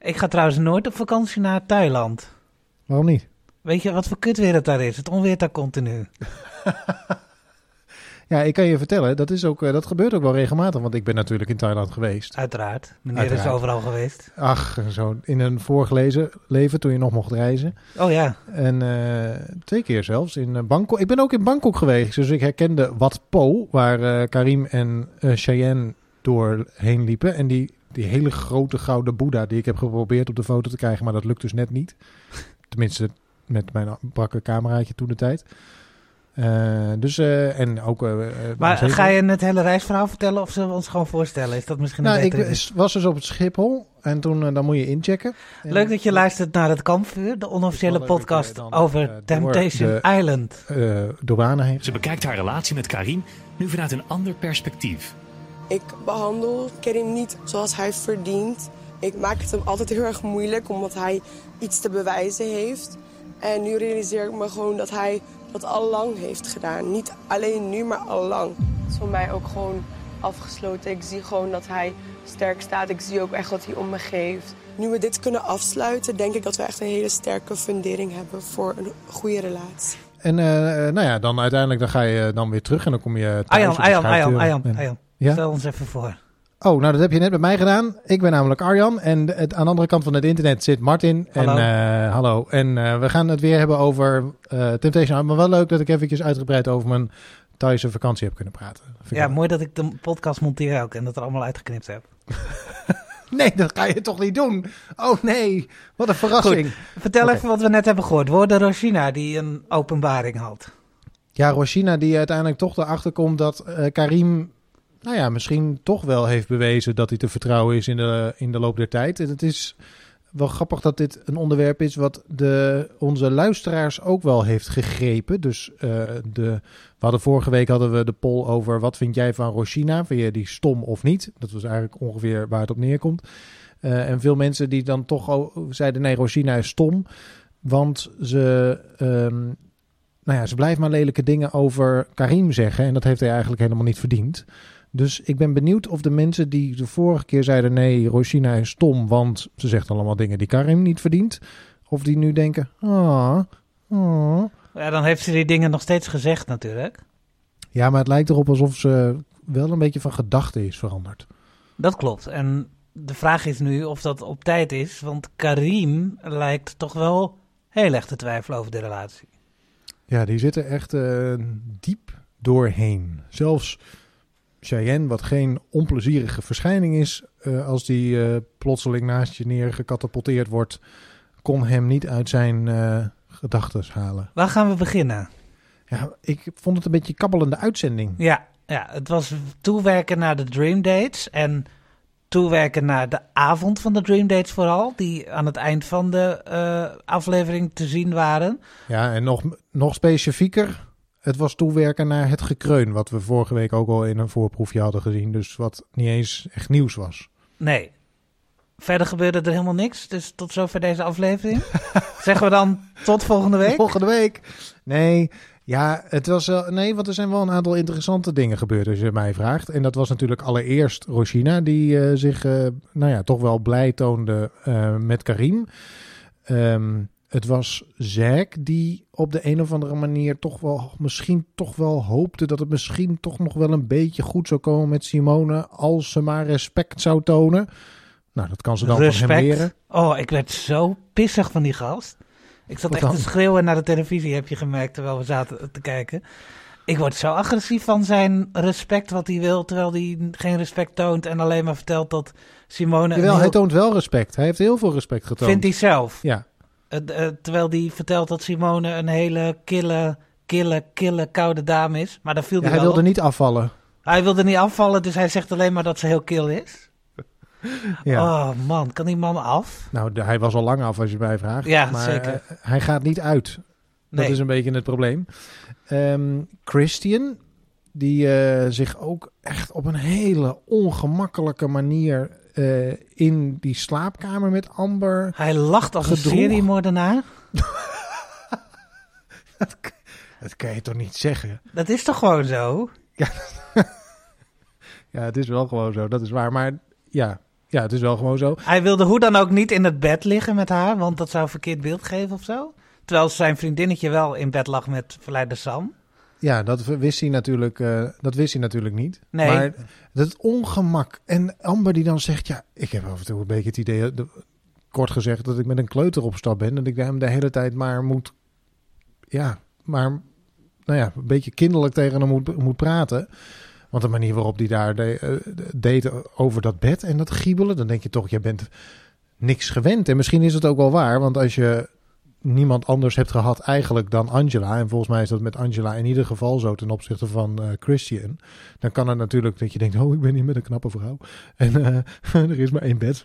Ik ga trouwens nooit op vakantie naar Thailand. Waarom niet? Weet je wat voor kutweer het daar is? Het onweert daar continu. Ja, ik kan je vertellen, dat gebeurt ook wel regelmatig, want ik ben natuurlijk in Thailand geweest. Uiteraard. Meneer is overal geweest. Ach, zo in een vorig leven toen je nog mocht reizen. Oh ja. En 2 keer zelfs in Bangkok. Ik ben ook in Bangkok geweest, dus ik herkende Wat Po, waar Karim en Cheyenne doorheen liepen. En die hele grote gouden boeddha die ik heb geprobeerd op de foto te krijgen, maar dat lukt dus net niet. Tenminste, met mijn brakke cameraatje toen de tijd. En ook... maar ga je het hele reisverhaal vertellen of zullen we ons gewoon voorstellen? Is dat misschien een betere idee? Ik was dus op het Schiphol en toen dan moet je inchecken. Leuk dat je luistert naar het Kampvuur, de onofficiële podcast over Temptation Island. Douane heen. Ze bekijkt haar relatie met Karim nu vanuit een ander perspectief. Ik behandel Karim niet zoals hij verdient. Ik maak het hem altijd heel erg moeilijk omdat hij iets te bewijzen heeft. En nu realiseer ik me gewoon dat hij dat al lang heeft gedaan. Niet alleen nu, maar al lang. Het is voor mij ook gewoon afgesloten. Ik zie gewoon dat hij sterk staat. Ik zie ook echt wat hij om me geeft. Nu we dit kunnen afsluiten, denk ik dat we echt een hele sterke fundering hebben voor een goede relatie. En dan uiteindelijk dan ga je dan weer terug en dan kom je thuis. Arjan, ja? Stel ons even voor. Oh, nou dat heb je net met mij gedaan. Ik ben namelijk Arjan en aan de andere kant van het internet zit Martin. Hallo. Hallo. En we gaan het weer hebben over Temptation Island. Maar wel leuk dat ik eventjes uitgebreid over mijn Thaise vakantie heb kunnen praten. Ja, mooi dat ik de podcast monteer ook en dat er allemaal uitgeknipt heb. Nee, dat ga je toch niet doen? Oh nee, wat een verrassing. Goed, vertel even wat we net hebben gehoord. We hoorden Roshina die een openbaring had. Ja, Roshina die uiteindelijk toch erachter komt dat Karim... Nou ja, misschien toch wel heeft bewezen dat hij te vertrouwen is in de loop der tijd. En het is wel grappig dat dit een onderwerp is wat onze luisteraars ook wel heeft gegrepen. Dus vorige week hadden we de poll over wat vind jij van Roshina? Vind je die stom of niet? Dat was eigenlijk ongeveer waar het op neerkomt. En veel mensen die dan toch zeiden nee, Roshina is stom. Want ze blijft maar lelijke dingen over Karim zeggen. En dat heeft hij eigenlijk helemaal niet verdiend. Dus ik ben benieuwd of de mensen die de vorige keer zeiden... nee, Roshina is stom, want ze zegt allemaal dingen die Karim niet verdient. Of die nu denken... Ja, dan heeft ze die dingen nog steeds gezegd natuurlijk. Ja, maar het lijkt erop alsof ze wel een beetje van gedachte is veranderd. Dat klopt. En de vraag is nu of dat op tijd is. Want Karim lijkt toch wel heel erg te twijfelen over de relatie. Ja, die zitten echt diep doorheen. Zelfs... Cheyenne, wat geen onplezierige verschijning is, als die plotseling naast je neergecatapulteerd wordt, kon hem niet uit zijn gedachten halen. Waar gaan we beginnen? Ja, ik vond het een beetje kabbelende uitzending. Ja, het was toewerken naar de Dream Dates en toewerken naar de avond van de Dream Dates vooral, die aan het eind van de aflevering te zien waren. Ja, en nog specifieker... Het was toewerken naar het gekreun, wat we vorige week ook al in een voorproefje hadden gezien. Dus wat niet eens echt nieuws was. Nee. Verder gebeurde er helemaal niks. Dus tot zover deze aflevering. Zeggen we dan tot volgende week? Volgende week? Nee. Ja, het was nee, want er zijn wel een aantal interessante dingen gebeurd als je mij vraagt. En dat was natuurlijk allereerst Roshina die zich toch wel blij toonde met Karim. Het was Zack die op de een of andere manier misschien toch wel hoopte dat het misschien toch nog wel een beetje goed zou komen met Simone als ze maar respect zou tonen. Nou, dat kan ze dan van hem leren. Oh, ik werd zo pissig van die gast. Ik zat echt te schreeuwen naar de televisie, heb je gemerkt, terwijl we zaten te kijken. Ik word zo agressief van zijn respect wat hij wil, terwijl hij geen respect toont en alleen maar vertelt dat Simone... Jawel, hij toont wel respect. Hij heeft heel veel respect getoond. Vindt hij zelf? Ja. Terwijl hij vertelt dat Simone een hele kille, koude dame is. Maar daar viel hij wilde niet afvallen. Hij wilde niet afvallen, dus hij zegt alleen maar dat ze heel kil is. Ja. Oh man, kan die man af? Nou, hij was al lang af als je mij vraagt. Ja, maar, zeker. Hij gaat niet uit. Dat is een beetje het probleem. Christian, die zich ook echt op een hele ongemakkelijke manier... in die slaapkamer met Amber. Hij lacht als een seriemoordenaar. Dat kan je toch niet zeggen? Dat is toch gewoon zo? Ja, ja, het is wel gewoon zo. Dat is waar. Maar ja, Ja, het is wel gewoon zo. Hij wilde hoe dan ook niet in het bed liggen met haar, want dat zou een verkeerd beeld geven of zo. Terwijl zijn vriendinnetje wel in bed lag met verleider Sam. Ja, dat wist hij natuurlijk niet. Nee. Maar het ongemak. En Amber die dan zegt, ja, ik heb af en toe een beetje het idee, kort gezegd, dat ik met een kleuter op stap ben. Dat ik hem de hele tijd maar moet, een beetje kinderlijk tegen hem moet praten. Want de manier waarop hij daar deed over dat bed en dat giebelen, dan denk je toch, jij bent niks gewend. En misschien is het ook wel waar, want als je niemand anders hebt gehad eigenlijk dan Angela, en volgens mij is dat met Angela in ieder geval zo ten opzichte van Christian, dan kan het natuurlijk dat je denkt, ik ben hier met een knappe vrouw en er is maar 1 bed.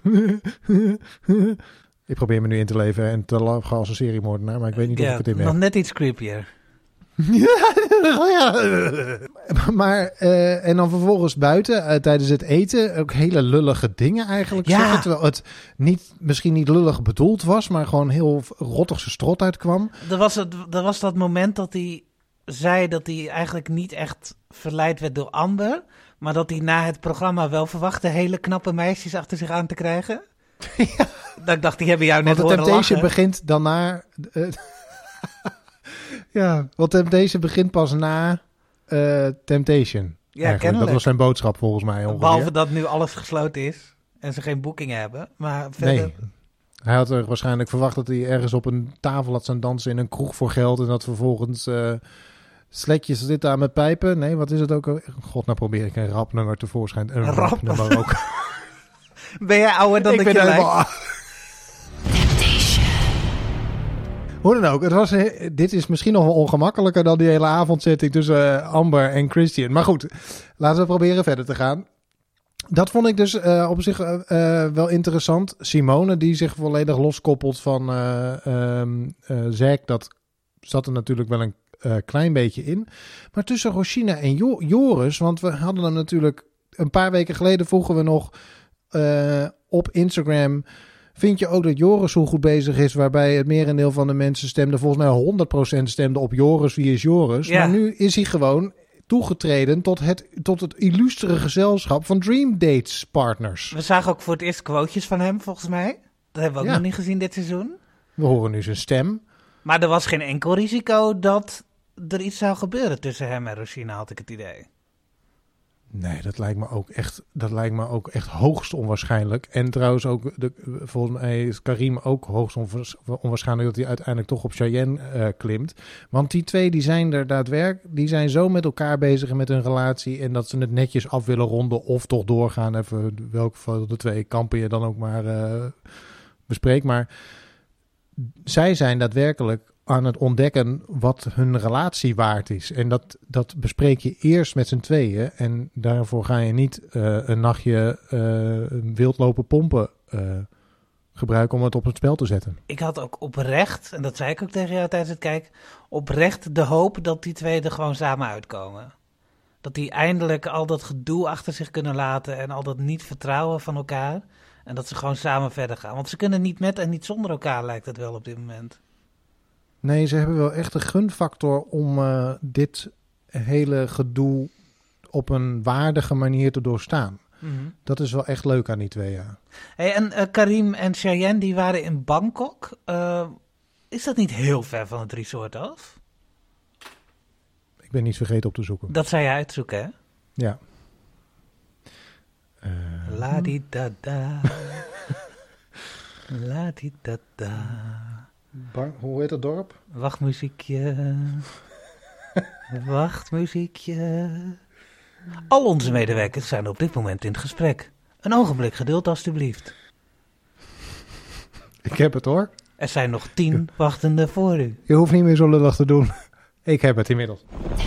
Ik probeer me nu in te leven en te lachen als een seriemoordenaar, maar ik weet niet of ik het in ben. Nog net iets creepier. Maar en dan vervolgens buiten tijdens het eten ook hele lullige dingen eigenlijk zeggen, terwijl het misschien niet lullig bedoeld was, maar gewoon heel rottig zijn strot uitkwam. Er was dat moment dat hij zei dat hij eigenlijk niet echt verleid werd door Amber, maar dat hij na het programma wel verwachtte hele knappe meisjes achter zich aan te krijgen. Ja. Dat ik dacht, die hebben jou net horen lachen. Want de Temptation begint dan na... Ja, want Temptation begint pas na Temptation. Ja, kennelijk. Dat was zijn boodschap volgens mij ongeveer. Behalve dat nu alles gesloten is en ze geen boekingen hebben. Maar verder... Nee, hij had er waarschijnlijk verwacht dat hij ergens op een tafel had staan dansen in een kroeg voor geld. En dat vervolgens sletjes zitten aan met pijpen. Nee, wat is het ook? God, nou probeer ik een rapnummer tevoorschijn. Een rapnummer ook. Ben jij ouder dan dat je lijkt? Hoe dan ook, dit is misschien nog wel ongemakkelijker dan die hele avondzitting tussen Amber en Christian. Maar goed, laten we proberen verder te gaan. Dat vond ik dus op zich wel interessant. Simone, die zich volledig loskoppelt van Zack, dat zat er natuurlijk wel een klein beetje in. Maar tussen Roshina en Joris, want we hadden hem natuurlijk een paar weken geleden, vroegen we nog op Instagram, vind je ook dat Joris zo goed bezig is, waarbij het merendeel van de mensen stemde, volgens mij 100% stemde op Joris, wie is Joris? Ja. Maar nu is hij gewoon toegetreden tot het illustere gezelschap van Dream Dates partners. We zagen ook voor het eerst quotejes van hem, volgens mij. Dat hebben we ook nog niet gezien dit seizoen. We horen nu zijn stem. Maar er was geen enkel risico dat er iets zou gebeuren tussen hem en Roshina, had ik het idee. Nee, dat lijkt me ook echt hoogst onwaarschijnlijk. En trouwens ook, volgens mij is Karim ook hoogst onwaarschijnlijk dat hij uiteindelijk toch op Cheyenne klimt. Want die twee, die zijn er daadwerkelijk, die zijn zo met elkaar bezig met hun relatie en dat ze het netjes af willen ronden of toch doorgaan. Even welke van de twee kampen je dan ook maar bespreekt. Maar zij zijn daadwerkelijk aan het ontdekken wat hun relatie waard is. En dat bespreek je eerst met z'n tweeën. En daarvoor ga je niet een nachtje wild lopen pompen gebruiken om het op het spel te zetten. Ik had ook oprecht, en dat zei ik ook tegen jou tijdens het kijken, oprecht de hoop dat die twee er gewoon samen uitkomen. Dat die eindelijk al dat gedoe achter zich kunnen laten en al dat niet vertrouwen van elkaar. En dat ze gewoon samen verder gaan. Want ze kunnen niet met en niet zonder elkaar, lijkt het wel op dit moment. Nee, ze hebben wel echt een gunfactor om dit hele gedoe op een waardige manier te doorstaan. Mm-hmm. Dat is wel echt leuk aan die twee, ja. Hey, en Karim en Cheyenne, die waren in Bangkok. Is dat niet heel ver van het resort af? Ik ben niets vergeten op te zoeken. Dat zou je uitzoeken, hè? Ja. La-di-da-da. La-di-da-da. Hoe heet dat dorp? Wachtmuziekje. Wachtmuziekje. Al onze medewerkers zijn op dit moment in het gesprek. Een ogenblik geduld, alstublieft. Ik heb het, hoor. Er zijn nog 10 wachtende voor u. Je hoeft niet meer zo lullig te doen. Ik heb het inmiddels.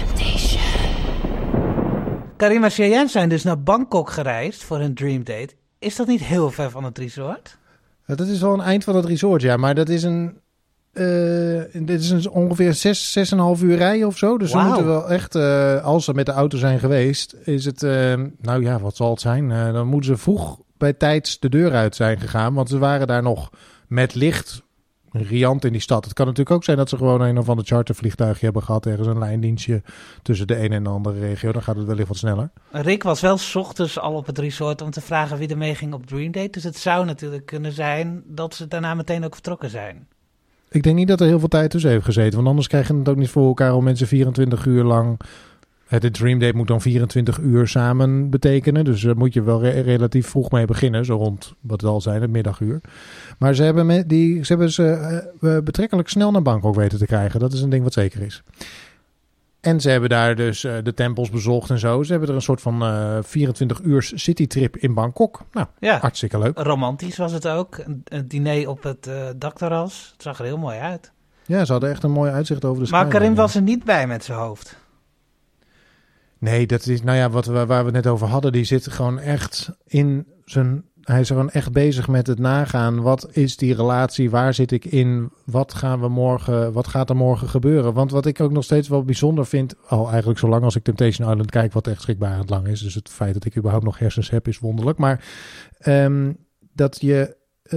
Karim en Cheyenne zijn dus naar Bangkok gereisd voor een dream date. Is dat niet heel ver van het resort? Dat is wel een eind van het resort, ja. Maar dat is dit is ongeveer 6,5 uur rijden of zo. Dus we moeten wel echt, als ze met de auto zijn geweest, is het, nou ja, wat zal het zijn? Dan moeten ze vroeg bij tijds de deur uit zijn gegaan. Want ze waren daar nog met licht riant in die stad. Het kan natuurlijk ook zijn dat ze gewoon een of ander chartervliegtuigje hebben gehad. Ergens een lijndienstje tussen de ene en de andere regio. Dan gaat het wellicht wat sneller. Rick was wel 's ochtends al op het resort om te vragen wie er mee ging op Dream Date. Dus het zou natuurlijk kunnen zijn dat ze daarna meteen ook vertrokken zijn. Ik denk niet dat er heel veel tijd tussen heeft gezeten. Want anders krijg je het ook niet voor elkaar om mensen 24 uur lang... Het Dream Date moet dan 24 uur samen betekenen. Dus daar moet je wel relatief vroeg mee beginnen. Zo rond, wat het al zijn, het middaguur. Maar ze hebben ze betrekkelijk snel naar Bangkok weten te krijgen. Dat is een ding wat zeker is. En ze hebben daar dus de tempels bezocht en zo. Ze hebben er een soort van 24 uur citytrip in Bangkok. Nou, hartstikke leuk. Romantisch was het ook. Een diner op het dakterras. Het zag er heel mooi uit. Ja, ze hadden echt een mooi uitzicht over de Maar skyline. Karim was er niet bij met zijn hoofd. Nee, dat is, waar we het net over hadden, die zit gewoon echt in zijn... Hij is gewoon echt bezig met het nagaan. Wat is die relatie? Waar zit ik in? Wat gaat er morgen gebeuren? Want wat ik ook nog steeds wel bijzonder vind... Al eigenlijk zolang als ik Temptation Island kijk... wat echt schrikbarend lang is. Dus het feit dat ik überhaupt nog hersens heb is wonderlijk. Maar dat je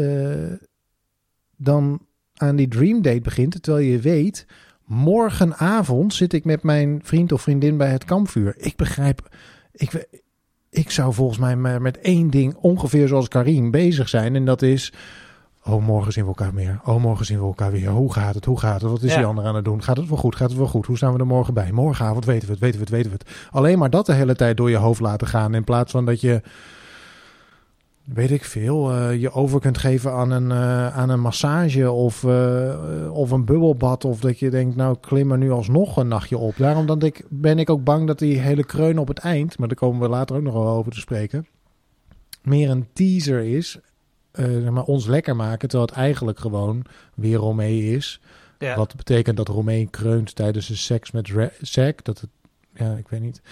dan aan die Dream Date begint... terwijl je weet... Morgenavond zit ik met mijn vriend of vriendin bij het kampvuur. Ik begrijp... Ik zou volgens mij met één ding ongeveer zoals Karim bezig zijn. En dat is... Oh, morgen zien we elkaar meer. Oh, morgen zien we elkaar weer. Hoe gaat het? Wat is die ander aan het doen? Gaat het wel goed? Hoe staan we er morgen bij? Morgenavond weten we het. Alleen maar dat de hele tijd door je hoofd laten gaan. In plaats van dat je... Weet ik veel, je over kunt geven aan een massage of een bubbelbad. Of dat je denkt, nou klim er nu alsnog een nachtje op. Daarom ben ik ook bang dat die hele kreun op het eind, maar daar komen we later ook nog wel over te spreken, meer een teaser is. Maar ons lekker maken, terwijl het eigenlijk gewoon weer Romee is. Ja. Wat betekent dat Romee kreunt tijdens de seks met Zack. Ik weet niet.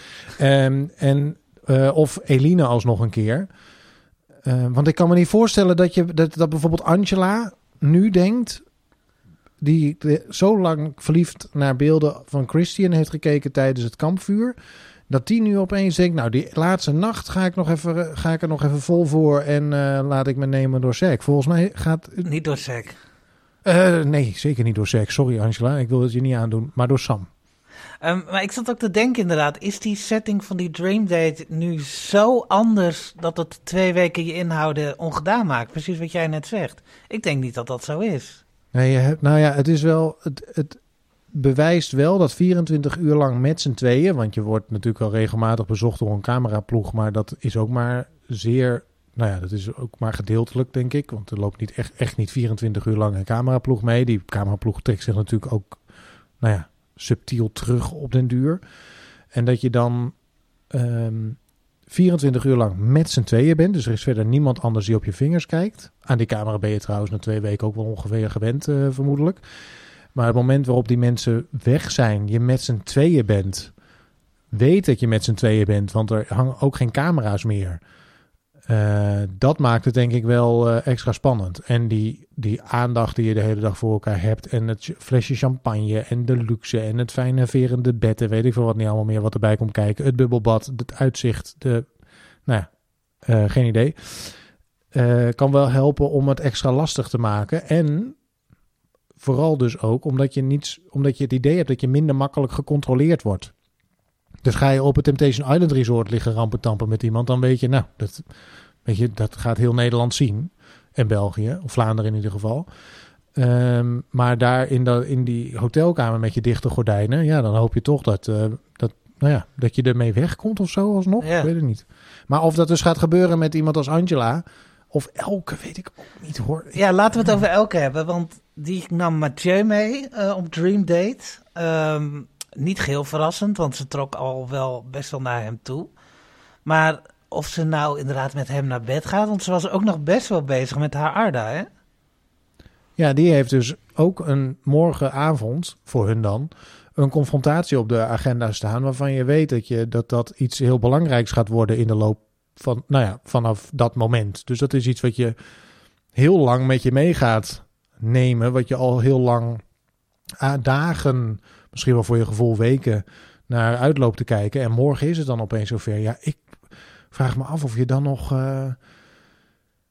Of Eline alsnog een keer. Want ik kan me niet voorstellen dat bijvoorbeeld Angela nu denkt... die zo lang verliefd naar beelden van Christian heeft gekeken tijdens het kampvuur... dat die nu opeens denkt... nou, die laatste nacht ga ik er nog even vol voor... en laat ik me nemen door Zack. Volgens mij gaat... Niet door Zack. Nee, zeker niet door Zack. Sorry Angela, ik wil het je niet aandoen. Maar door Sam. Maar ik zat ook te denken inderdaad, is die setting van die Dream Date nu zo anders dat het 2 weken je inhouden ongedaan maakt? Precies wat jij net zegt. Ik denk niet dat dat zo is. Nee, het is wel, het bewijst wel dat 24 uur lang met z'n tweeën, want je wordt natuurlijk al regelmatig bezocht door een cameraploeg, maar dat is ook maar zeer, dat is ook maar gedeeltelijk denk ik, want er loopt niet echt niet 24 uur lang een cameraploeg mee. Die cameraploeg trekt zich natuurlijk ook, subtiel terug op den duur. En dat je dan 24 uur lang met z'n tweeën bent. Dus er is verder niemand anders die op je vingers kijkt. Aan die camera ben je trouwens na 2 weken ook wel ongeveer gewend, vermoedelijk. Maar het moment waarop die mensen weg zijn, je met z'n tweeën bent. Weet dat je met z'n tweeën bent, want er hangen ook geen camera's meer. Dat maakt het denk ik wel extra spannend. En die aandacht die je de hele dag voor elkaar hebt. En het flesje champagne en de luxe en het fijne verende bed. En weet ik veel wat niet allemaal meer wat erbij komt kijken. Het bubbelbad, het uitzicht. Geen idee. Kan wel helpen om het extra lastig te maken. En vooral dus ook omdat je het idee hebt dat je minder makkelijk gecontroleerd wordt. Dus ga je op het Temptation Island Resort liggen rampentampen met iemand, dan weet je, dat gaat heel Nederland zien. En België, of Vlaanderen in ieder geval. Maar daar in die hotelkamer met je dichte gordijnen, dan hoop je toch dat je ermee wegkomt of zo alsnog. Ja. Ik weet het niet. Maar of dat dus gaat gebeuren met iemand als Angela of Elke, weet ik ook niet hoor. Ja, laten we het over Elke hebben, want die nam Mathieu mee op Dream Date. Niet geheel verrassend, want ze trok al wel best wel naar hem toe. Maar of ze nou inderdaad met hem naar bed gaat, want ze was ook nog best wel bezig met haar Arda, hè? Ja, die heeft dus ook een morgenavond, voor hun dan, een confrontatie op de agenda staan, waarvan je weet dat iets heel belangrijks gaat worden in de loop van, vanaf dat moment. Dus dat is iets wat je heel lang met je mee gaat nemen, wat je al heel lang dagen, misschien wel voor je gevoel weken, naar uitloop te kijken. En morgen is het dan opeens zover. Ja, ik vraag me af of je dan nog...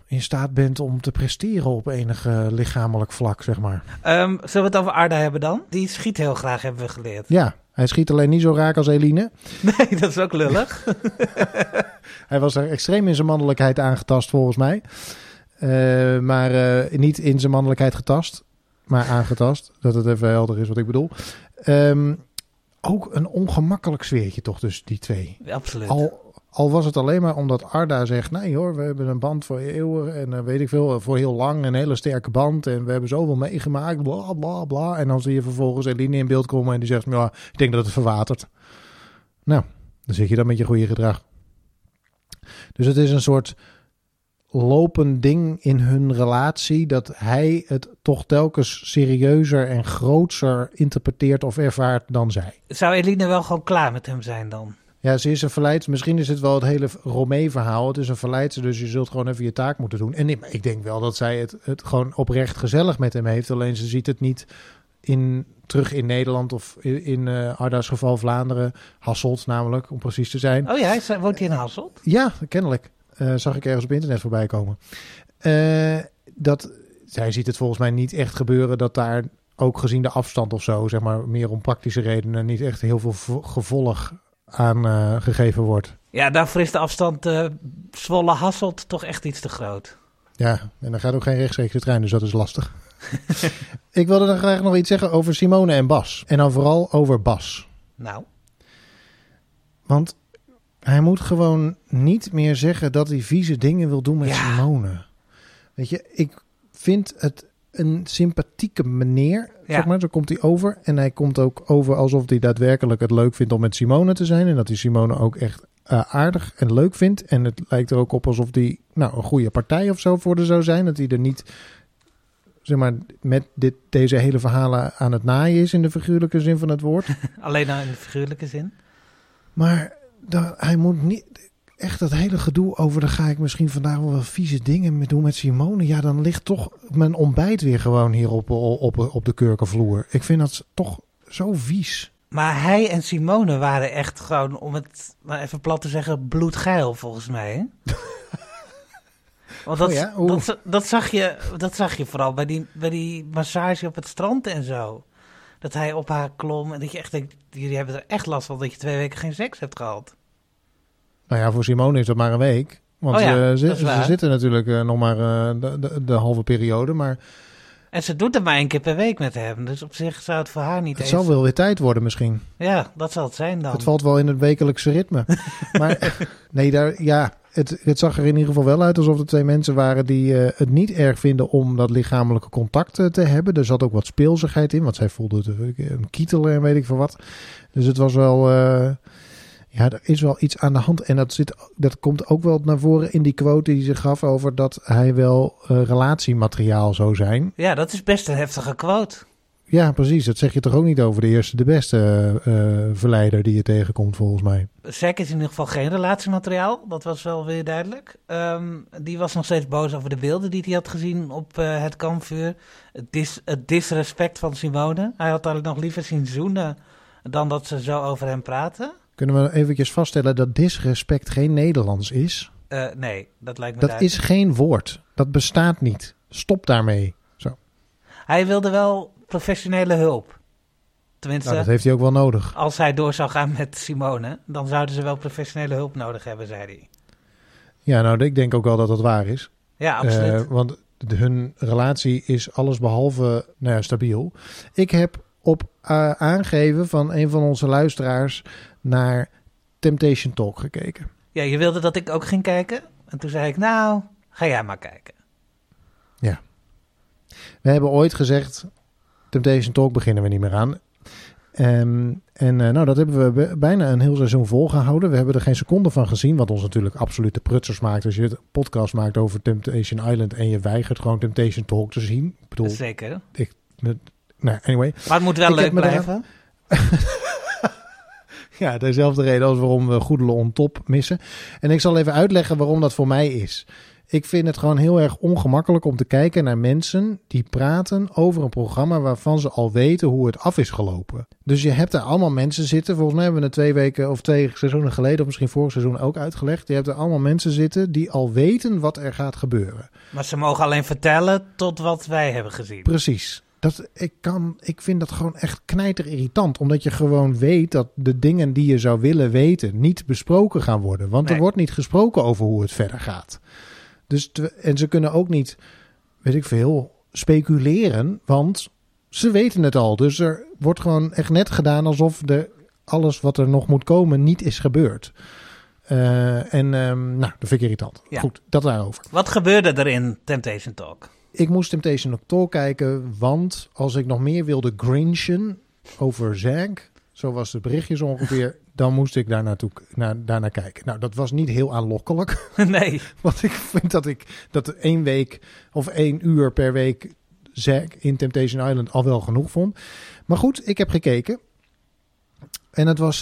in staat bent om te presteren op enig lichamelijk vlak, zeg maar. Zullen we het over Arda hebben dan? Die schiet heel graag, hebben we geleerd. Ja, hij schiet alleen niet zo raak als Eline. Nee, dat is ook lullig. Hij was er extreem in zijn mannelijkheid aangetast, volgens mij. Maar niet in zijn mannelijkheid getast, maar aangetast. Dat het even helder is wat ik bedoel. Ook een ongemakkelijk sfeertje toch tussen die twee. Ja, absoluut. Al was het alleen maar omdat Arda zegt... nee hoor, we hebben een band voor eeuwen en weet ik veel, voor heel lang. Een hele sterke band en we hebben zoveel meegemaakt, bla bla bla. En dan zie je vervolgens Eline in beeld komen en die zegt... ja, ik denk dat het verwatert. Nou, dan zit je dan met je goede gedrag. Dus het is een soort lopend ding in hun relatie... dat hij het toch telkens serieuzer en grootser interpreteert of ervaart dan zij. Zou Eline wel gewoon klaar met hem zijn dan? Ja, ze is een verleidster. Misschien is het wel het hele Romee-verhaal. Het is een verleidster, dus je zult gewoon even je taak moeten doen. En ik denk wel dat zij het gewoon oprecht gezellig met hem heeft. Alleen ze ziet het niet terug in Nederland of in Arda's geval Vlaanderen. Hasselt namelijk, om precies te zijn. Oh ja, woont hij in Hasselt? Ja, kennelijk. Zag ik ergens op internet voorbij komen. Zij ziet het volgens mij niet echt gebeuren dat daar ook gezien de afstand of zo, zeg maar meer om praktische redenen, niet echt heel veel gevolg aan gegeven wordt. Ja, daarvoor is de afstand Zwolle-Hasselt toch echt iets te groot. Ja, en dan gaat ook geen rechtstreekse trein, dus dat is lastig. Ik wilde dan graag nog iets zeggen over Simone en Bas. En dan vooral over Bas. Nou. Want hij moet gewoon niet meer zeggen dat hij vieze dingen wil doen met Simone. Weet je, ik vind het een sympathieke meneer, zeg maar. Zo komt hij over. En hij komt ook over alsof hij daadwerkelijk het leuk vindt om met Simone te zijn. En dat hij Simone ook echt aardig en leuk vindt. En het lijkt er ook op alsof hij een goede partij of zo voor haar zou zijn. Dat hij er niet, zeg maar, met deze hele verhalen aan het naaien is in de figuurlijke zin van het woord. Alleen nou in de figuurlijke zin. Maar hij moet niet... Echt dat hele gedoe over, dan ga ik misschien vandaag wel vieze dingen doen met Simone. Ja, dan ligt toch mijn ontbijt weer gewoon hier op de kurkenvloer. Ik vind dat toch zo vies. Maar hij en Simone waren echt gewoon, om het maar even plat te zeggen, bloedgeil volgens mij. Hè? Want dat zag je vooral bij die massage op het strand en zo. Dat hij op haar klom en dat je echt denkt, jullie hebben er echt last van dat je 2 weken geen seks hebt gehad. Nou ja, voor Simone is dat maar een week. Want ze zitten natuurlijk nog maar de halve periode. Maar... En ze doet het maar 1 keer per week met hem. Dus op zich zou het voor haar niet Het zal wel weer tijd worden misschien. Ja, dat zal het zijn dan. Het valt wel in het wekelijkse ritme. Maar nee, het zag er in ieder geval wel uit alsof er 2 mensen waren die het niet erg vinden om dat lichamelijke contact te hebben. Er zat ook wat speelsigheid in, want zij voelde een kietel en weet ik veel wat. Dus het was wel... Ja, er is wel iets aan de hand. En dat komt ook wel naar voren in die quote die ze gaf over dat hij wel relatiemateriaal zou zijn. Ja, dat is best een heftige quote. Ja, precies. Dat zeg je toch ook niet over de eerste, de beste verleider die je tegenkomt, volgens mij. Zack is in ieder geval geen relatiemateriaal. Dat was wel weer duidelijk. Die was nog steeds boos over de beelden die hij had gezien op het kampvuur. Het disrespect van Simone. Hij had haar nog liever zien zoenen dan dat ze zo over hem praten. Kunnen we eventjes vaststellen dat disrespect geen Nederlands is? Nee, dat lijkt me Dat duidelijk. is geen woord. Dat bestaat niet. Stop daarmee. Zo. Hij wilde wel professionele hulp. Tenminste, dat heeft hij ook wel nodig. Als hij door zou gaan met Simone, dan zouden ze wel professionele hulp nodig hebben, zei hij. Ja, nou, ik denk ook wel dat dat waar is. Ja, absoluut. Want hun relatie is allesbehalve stabiel. Ik heb op aangeven van een van onze luisteraars naar Temptation Talk gekeken. Ja, je wilde dat ik ook ging kijken. En toen zei ik, nou, ga jij maar kijken. Ja. We hebben ooit gezegd, Temptation Talk beginnen we niet meer aan. Dat hebben we bijna een heel seizoen volgehouden. We hebben er geen seconde van gezien, wat ons natuurlijk absoluut de prutsers maakt. Als je een podcast maakt over Temptation Island en je weigert gewoon Temptation Talk te zien. Ik bedoel, zeker. Anyway. Maar het moet wel leuk blijven. Ja, dezelfde reden als waarom we Goedelen on Top missen. En ik zal even uitleggen waarom dat voor mij is. Ik vind het gewoon heel erg ongemakkelijk om te kijken naar mensen die praten over een programma waarvan ze al weten hoe het af is gelopen. Dus je hebt daar allemaal mensen zitten. Volgens mij hebben we het 2 weken of 2 seizoenen geleden, of misschien vorig seizoen ook uitgelegd. Je hebt er allemaal mensen zitten die al weten wat er gaat gebeuren. Maar ze mogen alleen vertellen tot wat wij hebben gezien. Precies. Ik vind dat gewoon echt knijterirritant. Omdat je gewoon weet dat de dingen die je zou willen weten niet besproken gaan worden. Want er wordt niet gesproken over hoe het verder gaat. Dus en ze kunnen ook niet, weet ik veel, speculeren. Want ze weten het al. Dus er wordt gewoon echt net gedaan alsof alles wat er nog moet komen niet is gebeurd. Dat vind ik irritant. Ja. Goed, dat daarover. Wat gebeurde er in Temptation Talk? Ik moest Temptation Talk kijken, want als ik nog meer wilde grinchen over Zack, zo was het berichtje zo ongeveer, dan moest ik daarnaar kijken. Nou, dat was niet heel aanlokkelijk. Nee. Want ik vind dat 1 week of 1 uur per week Zack in Temptation Island al wel genoeg vond. Maar goed, ik heb gekeken. En het was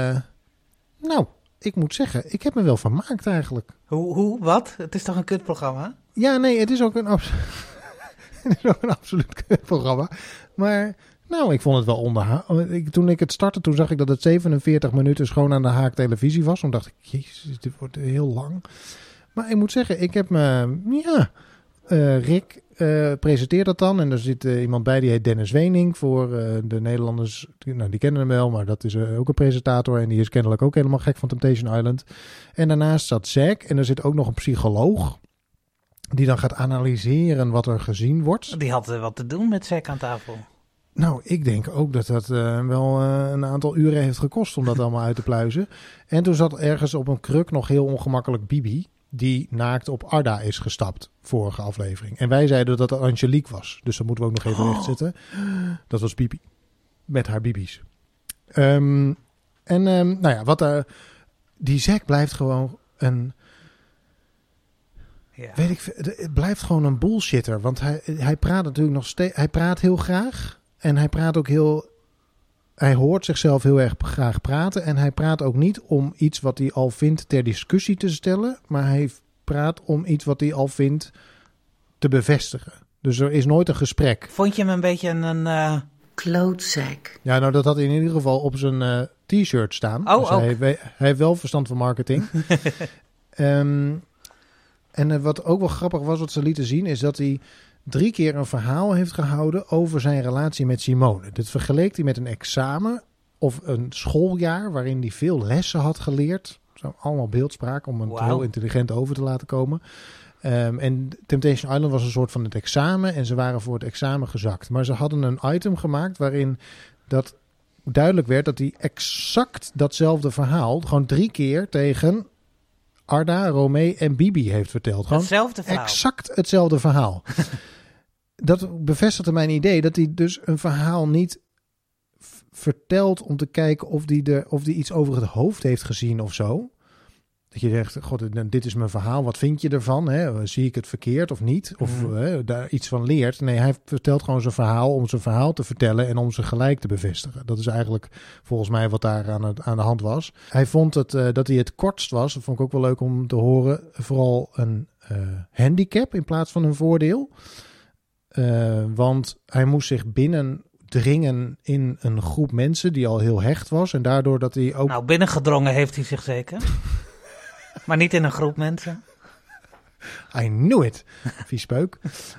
ik moet zeggen, ik heb me wel vermaakt eigenlijk. Hoe? Wat? Het is toch een kutprogramma? Ja, nee, het is ook een absoluut kutprogramma. Maar ik vond het wel onderhoudend. Toen ik het startte, toen zag ik dat het 47 minuten gewoon aan de haak televisie was. Toen dacht ik, jezus, dit wordt heel lang. Maar ik moet zeggen, ik heb Rick presenteert dat dan. En er zit iemand bij die heet Dennis Wening. Voor de Nederlanders, die kennen hem wel, maar dat is ook een presentator. En die is kennelijk ook helemaal gek van Temptation Island. En daarnaast zat Zack. En er zit ook nog een psycholoog die dan gaat analyseren wat er gezien wordt. Die had wat te doen met Zack aan tafel. Nou, ik denk ook dat wel een aantal uren heeft gekost om dat allemaal uit te pluizen. En toen zat ergens op een kruk nog heel ongemakkelijk Bibi, die naakt op Arda is gestapt, vorige aflevering. En wij zeiden dat het Angelique was. Dus dat moeten we ook nog even rechtzetten. Dat was Bibi. Met haar Bibi's. Die Zack blijft gewoon een... Ja. Weet ik, het blijft gewoon een bullshitter. Want hij praat natuurlijk nog steeds... Hij praat heel graag. En hij praat ook heel... Hij hoort zichzelf heel erg graag praten. En hij praat ook niet om iets wat hij al vindt ter discussie te stellen. Maar hij praat om iets wat hij al vindt te bevestigen. Dus er is nooit een gesprek. Vond je hem een beetje een... klootzak? Ja, nou dat had hij in ieder geval op zijn t-shirt staan. Oh, dus hij heeft wel verstand van marketing. En wat ook wel grappig was wat ze lieten zien, is dat hij 3 keer een verhaal heeft gehouden over zijn relatie met Simone. Dit vergeleek hij met een examen of een schooljaar waarin hij veel lessen had geleerd. Zo allemaal beeldspraak om het heel intelligent over te laten komen. En Temptation Island was een soort van het examen en ze waren voor het examen gezakt. Maar ze hadden een item gemaakt waarin dat duidelijk werd dat hij exact datzelfde verhaal gewoon 3 keer tegen Arda, Romee en Bibi heeft verteld. Gewoon hetzelfde verhaal. Exact hetzelfde verhaal. Dat bevestigde mijn idee dat hij dus een verhaal niet vertelt om te kijken of die iets over het hoofd heeft gezien of zo. Dat je zegt, god, dit is mijn verhaal, wat vind je ervan? Hè? Zie ik het verkeerd of niet? Of daar iets van leert? Nee, hij vertelt gewoon zijn verhaal om zijn verhaal te vertellen en om ze gelijk te bevestigen. Dat is eigenlijk volgens mij wat daar aan de hand was. Hij vond dat hij het kortst was, dat vond ik ook wel leuk om te horen, vooral een handicap in plaats van een voordeel. Want hij moest zich binnendringen in een groep mensen die al heel hecht was. En daardoor dat hij ook... Nou, binnengedrongen heeft hij zich zeker. Maar niet in een groep mensen. I knew it. Vies peuk.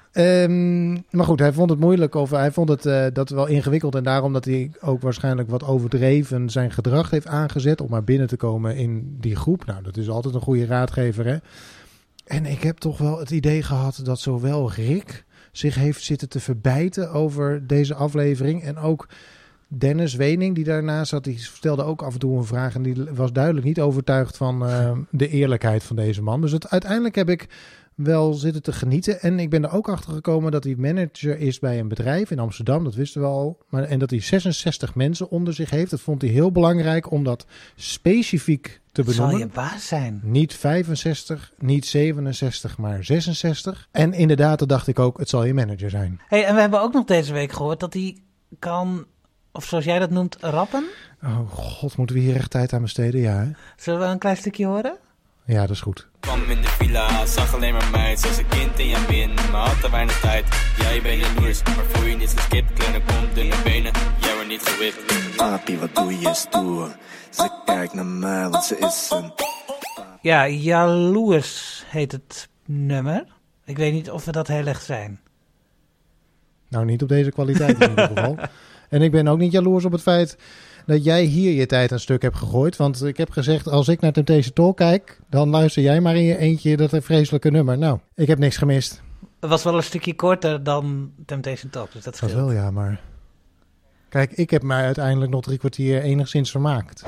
Maar goed, hij vond het moeilijk. Of hij vond het dat wel ingewikkeld. En daarom dat hij ook waarschijnlijk wat overdreven zijn gedrag heeft aangezet om maar binnen te komen in die groep. Nou, dat is altijd een goede raadgever, hè. En ik heb toch wel het idee gehad dat zowel Rick zich heeft zitten te verbijten over deze aflevering. En ook Dennis Wening, die daarnaast zat, die stelde ook af en toe een vraag. En die was duidelijk niet overtuigd van de eerlijkheid van deze man. Dus uiteindelijk heb ik wel zitten te genieten. En ik ben er ook achter gekomen dat hij manager is bij een bedrijf in Amsterdam. Dat wisten we al. En dat hij 66 mensen onder zich heeft. Dat vond hij heel belangrijk om dat specifiek te benoemen. Zal je baas zijn? Niet 65, niet 67, maar 66. En inderdaad, dat dacht ik ook, het zal je manager zijn. Hey, en we hebben ook nog deze week gehoord dat hij kan, of zoals jij dat noemt, rappen. Oh god, moeten we hier echt tijd aan besteden? Ja, hè? Zullen we een klein stukje horen? Ja, dat is goed. Kwam in de villa, zag alleen maar meid. Zoals een kind in je min, maar had te weinig tijd. Jij bent jaloers, maar voel je niet geskipt. Kleine kont, dunne benen, jij wordt niet gewicht. Papi, wat doe je stoer? Ze kijkt naar mij, want ze is een... Ja, Jaloers heet het nummer. Ik weet niet of we dat heel erg zijn. Nou, niet op deze kwaliteit in ieder geval. En ik ben ook niet jaloers op het feit dat jij hier je tijd een stuk hebt gegooid. Want ik heb gezegd, als ik naar Temptation Talk kijk, dan luister jij maar in je eentje dat vreselijke nummer. Nou, ik heb niks gemist. Het was wel een stukje korter dan Temptation Talk, dus dat scheelt. Dat wel, ja, maar... Kijk, ik heb mij uiteindelijk nog 3 kwartier enigszins vermaakt.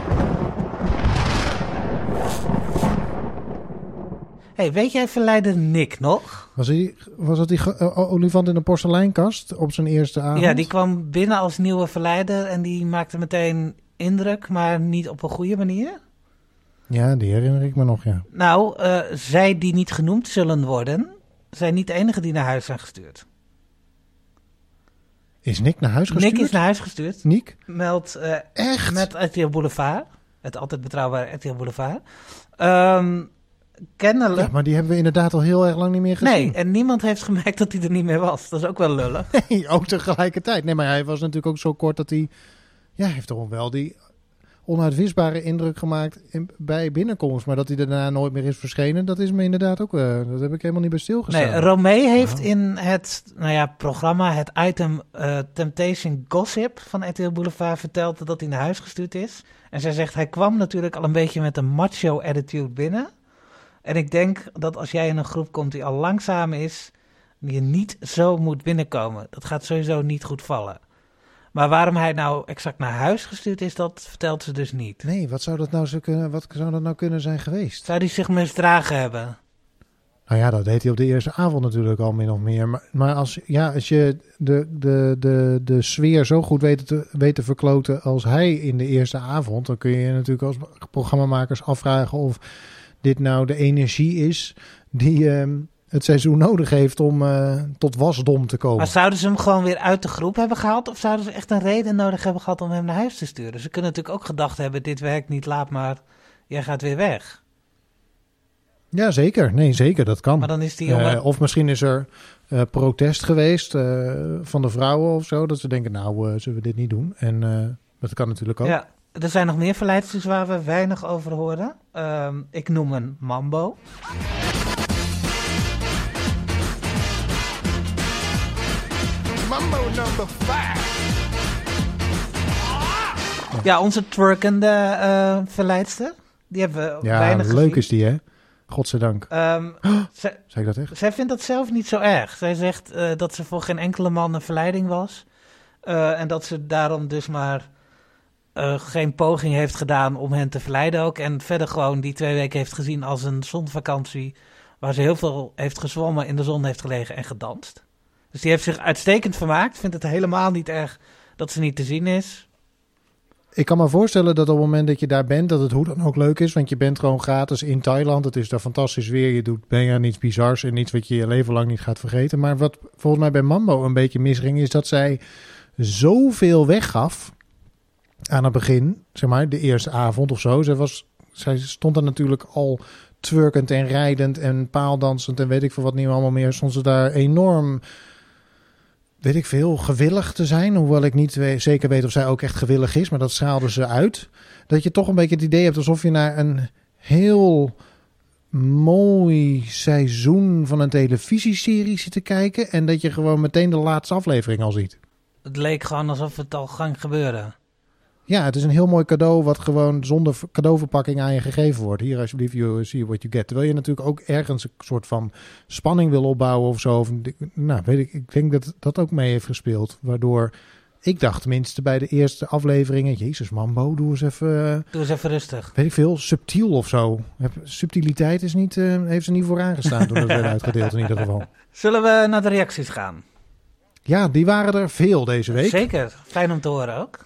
Hey, weet jij verleider Nick nog? Was dat die olifant in een porseleinkast op zijn eerste avond? Ja, die kwam binnen als nieuwe verleider en die maakte meteen indruk, maar niet op een goede manier. Ja, die herinner ik me nog, ja. Nou, zij die niet genoemd zullen worden, zijn niet de enige die naar huis zijn gestuurd. Is Nick naar huis gestuurd? Nick is naar huis gestuurd. Nick? Meldt Echt? met RTL Boulevard. Het altijd betrouwbare RTL Boulevard. Kennelijk... Ja, maar die hebben we inderdaad al heel erg lang niet meer gezien. Nee, en niemand heeft gemerkt dat hij er niet meer was. Dat is ook wel lullig. Nee, ook tegelijkertijd. Nee, maar hij was natuurlijk ook zo kort dat hij... Ja, hij heeft toch wel die onuitwisbare indruk gemaakt bij binnenkomst. Maar dat hij daarna nooit meer is verschenen, dat is me inderdaad ook... dat heb ik helemaal niet bij stilgestaan. Nee, Romee heeft in het programma, het item Temptation Gossip van RTL Boulevard verteld dat hij naar huis gestuurd is. En zij zegt, hij kwam natuurlijk al een beetje met een macho attitude binnen. En ik denk dat als jij in een groep komt die al langzaam is, je niet zo moet binnenkomen. Dat gaat sowieso niet goed vallen. Maar waarom hij nou exact naar huis gestuurd is, dat vertelt ze dus niet. Nee, wat zou dat nou kunnen zijn geweest? Zou hij zich misdragen hebben? Nou ja, dat deed hij op de eerste avond natuurlijk al min of meer. Maar als je de sfeer zo goed weet te verkloten als hij in de eerste avond, dan kun je natuurlijk als programmamakers afvragen of dit nou de energie is die het seizoen nodig heeft om tot wasdom te komen. Maar zouden ze hem gewoon weer uit de groep hebben gehaald? Of zouden ze echt een reden nodig hebben gehad om hem naar huis te sturen? Ze kunnen natuurlijk ook gedacht hebben, dit werkt niet, laat maar, jij gaat weer weg. Ja, zeker. Nee, zeker, dat kan. Maar dan is die jongen... Of misschien is er protest geweest van de vrouwen of zo, dat ze denken, nou, zullen we dit niet doen? En dat kan natuurlijk ook. Ja, er zijn nog meer verleidsters waar we weinig over horen. Ik noem een Mambo. Mambo number 5. Ja, onze twerkende verleidster. Die hebben we weinig gezien. Ja, leuk is die, hè? Godzijdank. Zei ik dat echt? Zij vindt dat zelf niet zo erg. Zij zegt dat ze voor geen enkele man een verleiding was. En dat ze daarom dus maar geen poging heeft gedaan om hen te verleiden ook. En verder gewoon die 2 weken heeft gezien als een zonvakantie, waar ze heel veel heeft gezwommen, in de zon heeft gelegen en gedanst. Dus die heeft zich uitstekend vermaakt. Vindt het helemaal niet erg dat ze niet te zien is. Ik kan me voorstellen dat op het moment dat je daar bent, dat het hoe dan ook leuk is. Want je bent gewoon gratis in Thailand. Het is daar fantastisch weer. Je doet bijna niets bizars en niets wat je je leven lang niet gaat vergeten. Maar wat volgens mij bij Mambo een beetje misging, is dat zij zoveel weggaf aan het begin. Zeg maar, de eerste avond of zo. Zij stond er natuurlijk al twerkend en rijdend en paaldansend en weet ik veel wat niet allemaal meer. Stond ze daar enorm, weet ik veel, gewillig te zijn. Hoewel ik niet zeker weet of zij ook echt gewillig is, maar dat straalde ze uit. Dat je toch een beetje het idee hebt alsof je naar een heel mooi seizoen van een televisieserie zit te kijken en dat je gewoon meteen de laatste aflevering al ziet. Het leek gewoon alsof het al ging gebeuren. Ja, het is een heel mooi cadeau wat gewoon zonder cadeauverpakking aan je gegeven wordt. Hier alsjeblieft, you see what you get. Terwijl je natuurlijk ook ergens een soort van spanning wil opbouwen of zo. Nou, weet ik denk dat dat ook mee heeft gespeeld. Waardoor ik dacht tenminste bij de eerste afleveringen, jezus Mambo, doe eens even rustig. Weet ik veel, subtiel of zo. Subtiliteit is niet, heeft ze niet vooraan gestaan toen het werd uitgedeeld in ieder geval. Zullen we naar de reacties gaan? Ja, die waren er veel deze week. Zeker, fijn om te horen ook.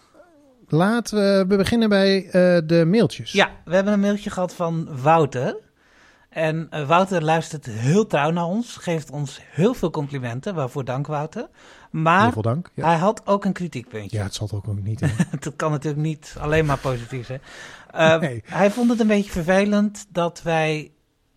Laten we beginnen bij de mailtjes. Ja, we hebben een mailtje gehad van Wouter. En Wouter luistert heel trouw naar ons, geeft ons heel veel complimenten, waarvoor dank Wouter. Maar Heel veel dank. Ja. hij had ook een kritiekpuntje. Ja, het zal het ook niet. Hè? Dat kan natuurlijk niet alleen maar positief zijn. Nee. Hij vond het een beetje vervelend dat wij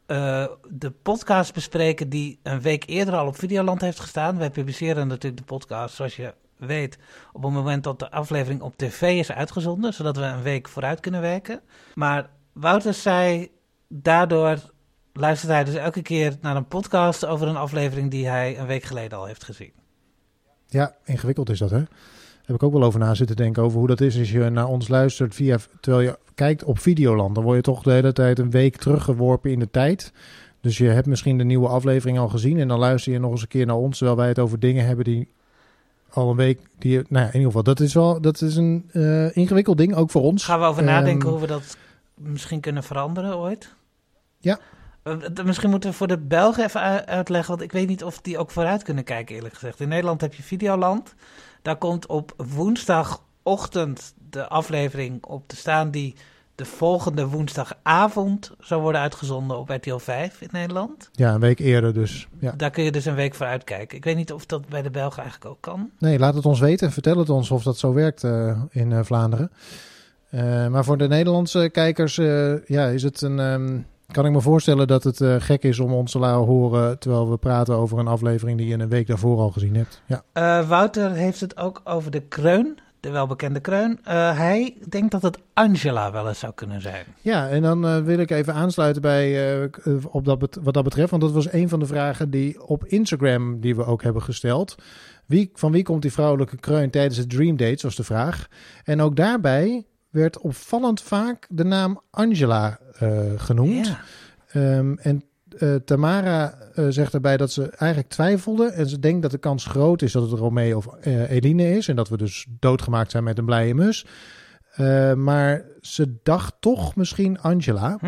de podcast bespreken die een week eerder al op Videoland heeft gestaan. Wij publiceren natuurlijk de podcast, zoals je weet, op het moment dat de aflevering op tv is uitgezonden, zodat we een week vooruit kunnen werken. Maar Wouter zei, daardoor luistert hij dus elke keer naar een podcast over een aflevering die hij een week geleden al heeft gezien. Ja, ingewikkeld is dat, hè? Heb ik ook wel over na zitten denken over hoe dat is als je naar ons luistert terwijl je kijkt op Videoland. Dan word je toch de hele tijd een week teruggeworpen in de tijd. Dus je hebt misschien de nieuwe aflevering al gezien en dan luister je nog eens een keer naar ons, terwijl wij het over dingen hebben die al een week, in ieder geval, dat is een ingewikkeld ding, ook voor ons. Gaan we over nadenken hoe we dat misschien kunnen veranderen ooit? Ja. Misschien moeten we voor de Belgen even uitleggen, want ik weet niet of die ook vooruit kunnen kijken, eerlijk gezegd. In Nederland heb je Videoland. Daar komt op woensdagochtend de aflevering op te staan die de volgende woensdagavond zou worden uitgezonden op RTL 5 in Nederland. Ja, een week eerder dus. Ja. Daar kun je dus een week voor uitkijken. Ik weet niet of dat bij de Belgen eigenlijk ook kan. Nee, laat het ons weten. Vertel het ons of dat zo werkt in Vlaanderen. Maar voor de Nederlandse kijkers is het kan ik me voorstellen dat het gek is om ons te laten horen terwijl we praten over een aflevering die je een week daarvoor al gezien hebt. Ja. Wouter heeft het ook over de Kreun, de welbekende Kreun. Hij denkt dat het Angela wel eens zou kunnen zijn. Ja, en dan wil ik even aansluiten bij wat dat betreft. Want dat was een van de vragen die op Instagram die we ook hebben gesteld. Van wie komt die vrouwelijke Kreun tijdens het Dream Dates, was de vraag. En ook daarbij werd opvallend vaak de naam Angela genoemd. Ja. En Tamara zegt daarbij dat ze eigenlijk twijfelde. En ze denkt dat de kans groot is dat het Romee of Eline is. En dat we dus doodgemaakt zijn met een blije mus. Maar ze dacht toch misschien Angela.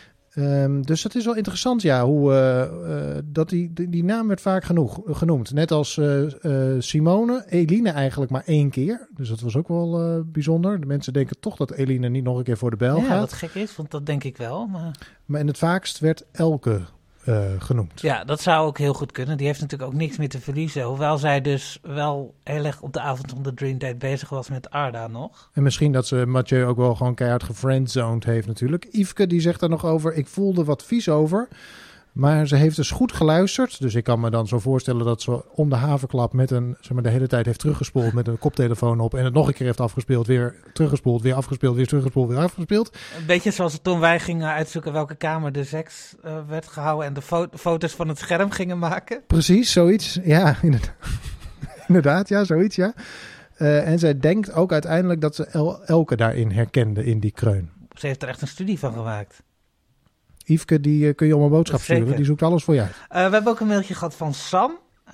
Dus dat is wel interessant, ja, hoe dat die naam werd vaak genoemd. Net als Simone, Eline eigenlijk maar 1 keer. Dus dat was ook wel bijzonder. De mensen denken toch dat Eline niet nog een keer voor de bel gaat. Ja, wat gek is, want dat denk ik wel. Maar in het vaakst werd Elke genoemd. Ja, dat zou ook heel goed kunnen. Die heeft natuurlijk ook niks meer te verliezen. Hoewel zij dus wel heel erg op de avond van de Dream Date bezig was met Arda nog. En misschien dat ze Mathieu ook wel gewoon keihard gefriendzoned heeft natuurlijk. Yveske die zegt daar nog over, ik voelde wat vies over. Maar ze heeft dus goed geluisterd. Dus ik kan me dan zo voorstellen dat ze om de haverklap met de hele tijd heeft teruggespoeld met een koptelefoon op. En het nog een keer heeft afgespeeld, weer teruggespoeld, weer afgespeeld, weer teruggespoeld, weer afgespeeld. Een beetje zoals toen wij gingen uitzoeken welke kamer de seks werd gehouden en de foto's van het scherm gingen maken. Precies, zoiets. Ja, inderdaad, ja, zoiets, ja. En zij denkt ook uiteindelijk dat ze Elke daarin herkende, in die Kreun. Ze heeft er echt een studie van gemaakt. Yveske, die kun je om een boodschap sturen. Die zoekt alles voor je uit. We hebben ook een mailtje gehad van Sam.